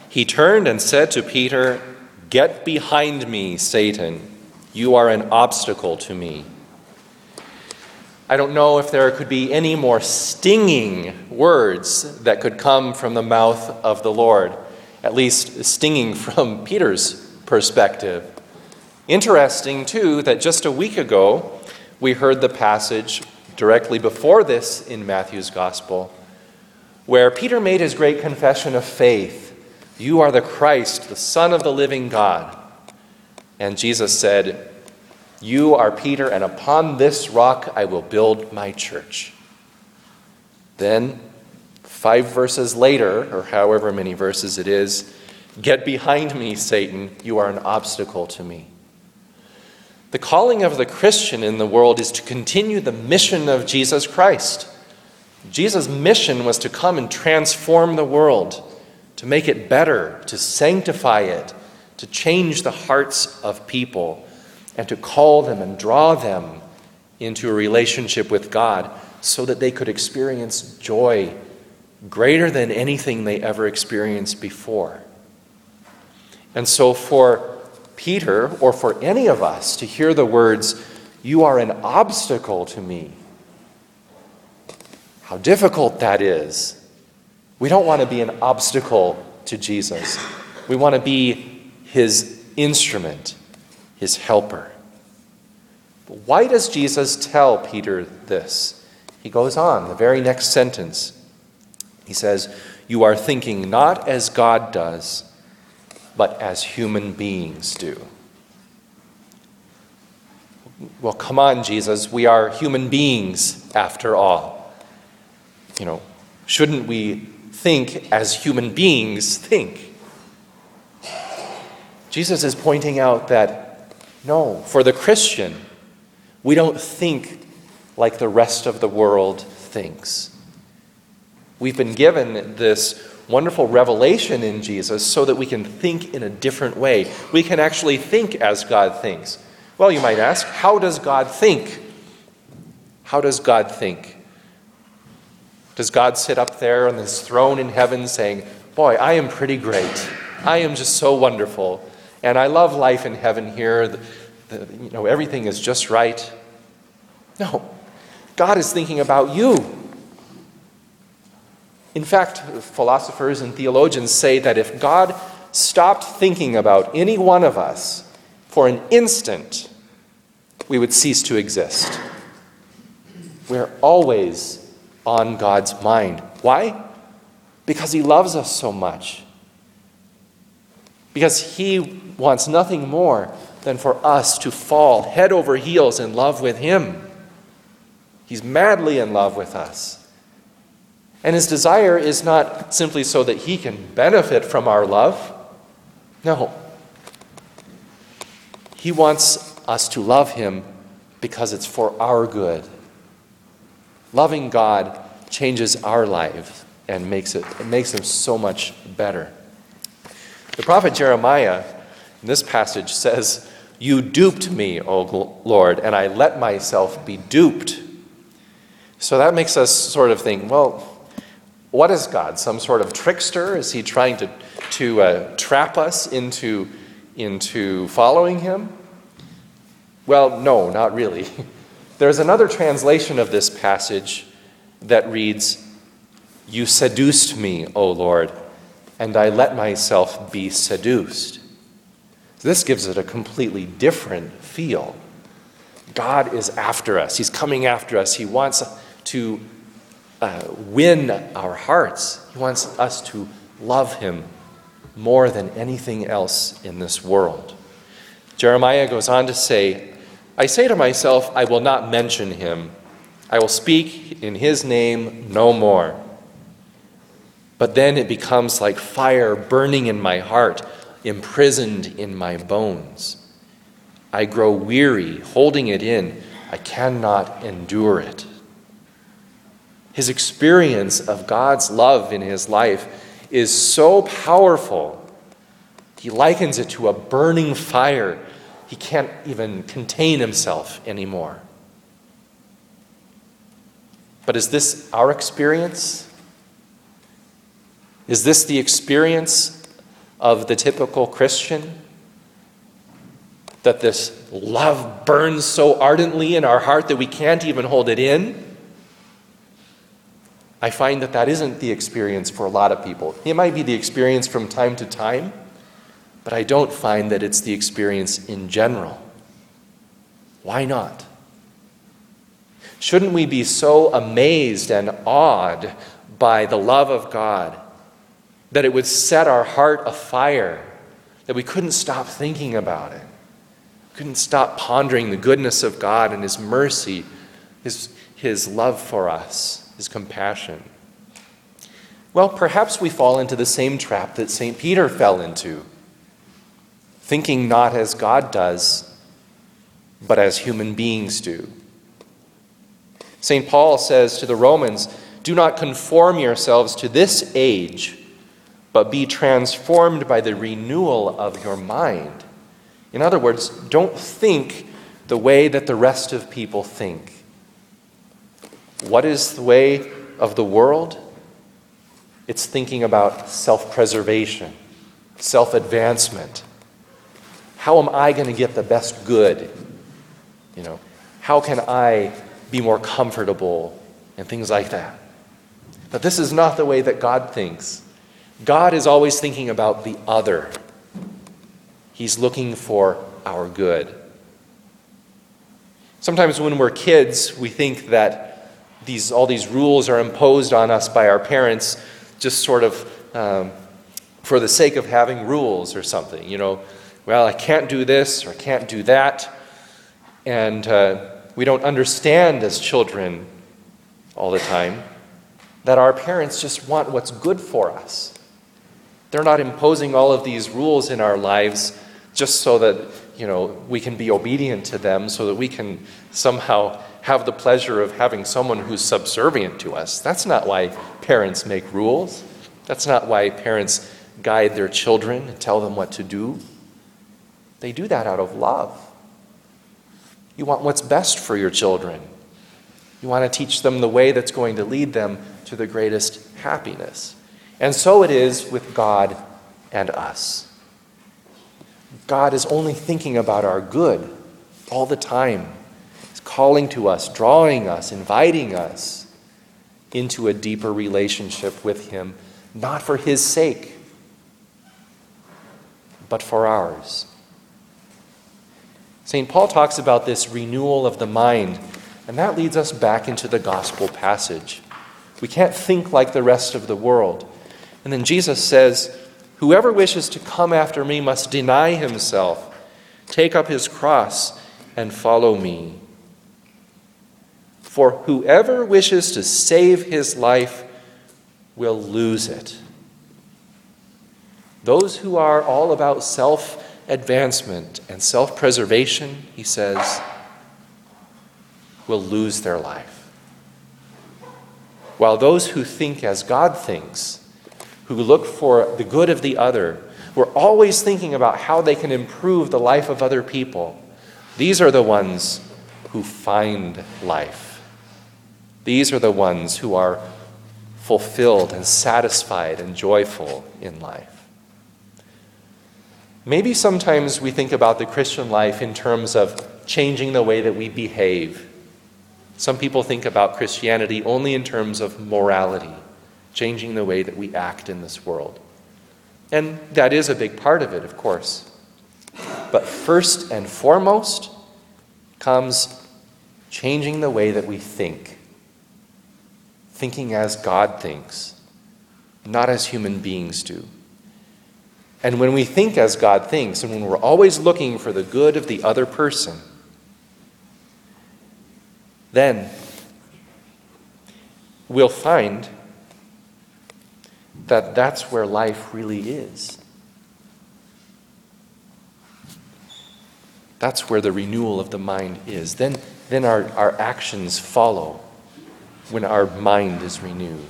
He turned and said to Peter, "Get behind me, Satan. You are an obstacle to me." I don't know if there could be any more stinging words that could come from the mouth of the Lord, at least stinging from Peter's perspective. Interesting, too, that just a week ago we heard the passage directly before this in Matthew's Gospel, where Peter made his great confession of faith. "You are the Christ, the Son of the living God." And Jesus said, "You are Peter, and upon this rock I will build my church." Then, 5 verses later, or however many verses it is, "Get behind me, Satan, you are an obstacle to me." The calling of the Christian in the world is to continue the mission of Jesus Christ. Jesus' mission was to come and transform the world, to make it better, to sanctify it, to change the hearts of people, and to call them and draw them into a relationship with God so that they could experience joy greater than anything they ever experienced before. And so for Peter, or for any of us, to hear the words, "You are an obstacle to me," how difficult that is. We don't want to be an obstacle to Jesus. We want to be his instrument, his helper. But why does Jesus tell Peter this? He goes on, the very next sentence. He says, "You are thinking not as God does, but as human beings do." Well, come on, Jesus. We are human beings after all. Shouldn't we think as human beings think? Jesus is pointing out that, no, for the Christian, we don't think like the rest of the world thinks. We've been given this wonderful revelation in Jesus so that we can think in a different way. We can actually think as God thinks. Well, you might ask, how does God think? How does God think? Does God sit up there on this throne in heaven saying, "Boy, I am pretty great. I am just so wonderful. And I love life in heaven here. Everything is just right"? No. God is thinking about you. In fact, philosophers and theologians say that if God stopped thinking about any one of us for an instant, we would cease to exist. We're always on God's mind. Why? Because he loves us so much. Because he wants nothing more than for us to fall head over heels in love with him. He's madly in love with us. And his desire is not simply so that he can benefit from our love. No. He wants us to love him because it's for our good. Loving God changes our life and makes them so much better. The prophet Jeremiah in this passage says, "You duped me, O Lord, and I let myself be duped." So that makes us sort of think, well, what is God? Some sort of trickster? Is he trying to trap us into following him? Well, no, not really. There's another translation of this passage that reads, "You seduced me, O Lord, and I let myself be seduced." This gives it a completely different feel. God is after us. He's coming after us. He wants to win our hearts. He wants us to love him more than anything else in this world. Jeremiah goes on to say, "I say to myself, I will not mention him. I will speak in his name no more." But then it becomes like fire burning in my heart, imprisoned in my bones. I grow weary, holding it in. I cannot endure it. His experience of God's love in his life is so powerful. He likens it to a burning fire. He can't even contain himself anymore. But is this our experience? Is this the experience of the typical Christian? That this love burns so ardently in our heart that we can't even hold it in? I find that that isn't the experience for a lot of people. It might be the experience from time to time, but I don't find that it's the experience in general. Why not? Shouldn't we be so amazed and awed by the love of God that it would set our heart afire, that we couldn't stop thinking about it, couldn't stop pondering the goodness of God and His mercy, His love for us, His compassion? Well, perhaps we fall into the same trap that St. Peter fell into, thinking not as God does, but as human beings do. St. Paul says to the Romans, "Do not conform yourselves to this age, but be transformed by the renewal of your mind." In other words, don't think the way that the rest of people think. What is the way of the world? It's thinking about self-preservation, self-advancement. How am I going to get the best good? How can I be more comfortable? And things like that. But this is not the way that God thinks. God is always thinking about the other. He's looking for our good. Sometimes when we're kids, we think that all these rules are imposed on us by our parents just sort of for the sake of having rules or something. Well, I can't do this or I can't do that. And we don't understand as children all the time that our parents just want what's good for us. They're not imposing all of these rules in our lives just so that, we can be obedient to them, so that we can somehow have the pleasure of having someone who's subservient to us. That's not why parents make rules. That's not why parents guide their children and tell them what to do. They do that out of love. You want what's best for your children. You want to teach them the way that's going to lead them to the greatest happiness. And so it is with God and us. God is only thinking about our good all the time. He's calling to us, drawing us, inviting us into a deeper relationship with Him, not for His sake, but for ours. St. Paul talks about this renewal of the mind, and that leads us back into the gospel passage. We can't think like the rest of the world. And then Jesus says, "Whoever wishes to come after me must deny himself, take up his cross, and follow me. For whoever wishes to save his life will lose it." Those who are all about self-advancement and self-preservation, he says, will lose their life. While those who think as God thinks, who look for the good of the other, who are always thinking about how they can improve the life of other people, these are the ones who find life. These are the ones who are fulfilled and satisfied and joyful in life. Maybe sometimes we think about the Christian life in terms of changing the way that we behave. Some people think about Christianity only in terms of morality, changing the way that we act in this world. And that is a big part of it, of course. But first and foremost comes changing the way that we think. Thinking as God thinks, not as human beings do. And when we think as God thinks, and when we're always looking for the good of the other person, then we'll find that that's where life really is. That's where the renewal of the mind is. Then our actions follow when our mind is renewed.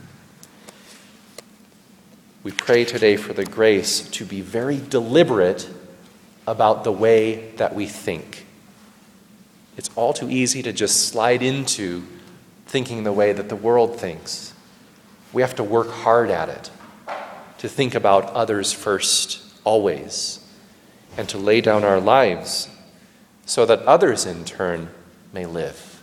We pray today for the grace to be very deliberate about the way that we think. It's all too easy to just slide into thinking the way that the world thinks. We have to work hard at it. to think about others first, always, and to lay down our lives so that others in turn may live.